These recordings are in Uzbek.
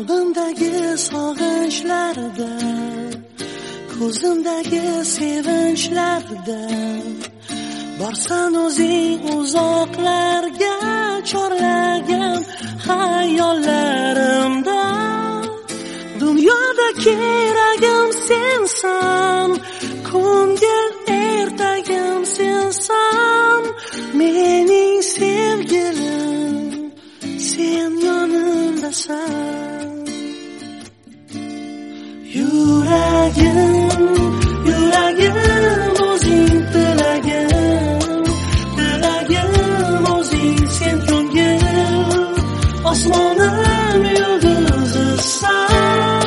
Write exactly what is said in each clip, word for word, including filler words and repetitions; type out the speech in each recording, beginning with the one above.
qalbimdagi sog'inchlarda, ko'zimdagi sevinchlarda borsan o'zing uzoqlarga, chorlagan xayollarimda. Dunyoda keragim sensan, ko'ngil ertagim sensan, mening sevgilim, sen yonimdasan. Yuragim, yuragim o'zing tilagim, tilagim o'zing sen ko'ngil, osmonim yulduzisan.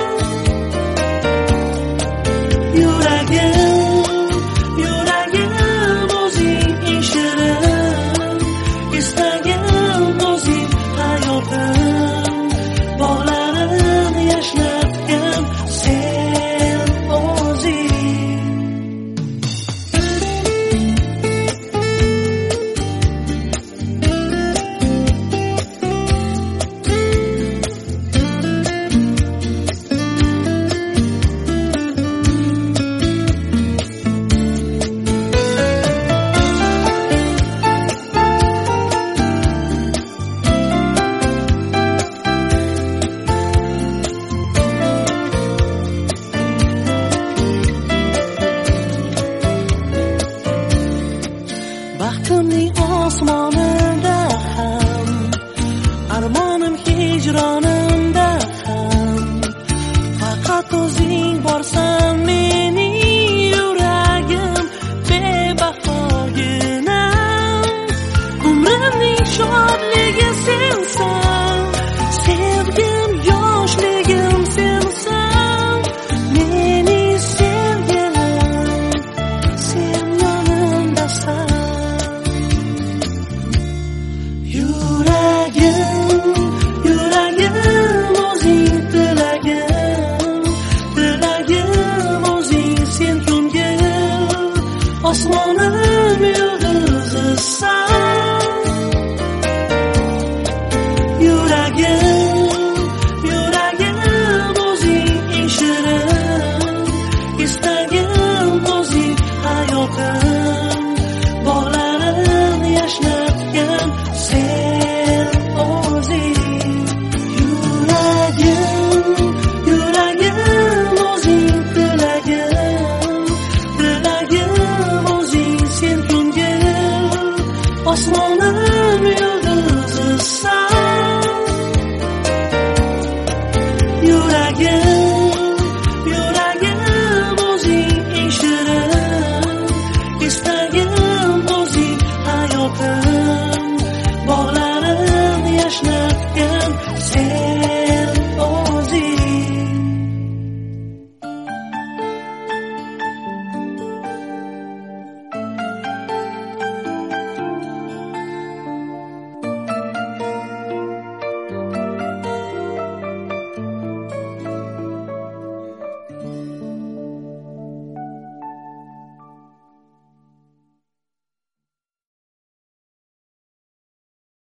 Yuragim, yuragim o'zing eshirim, istagim o'zing hayotim, bog'larim yashnatgan sen o'zing. Baxtimning osmonida ham armonim hijronim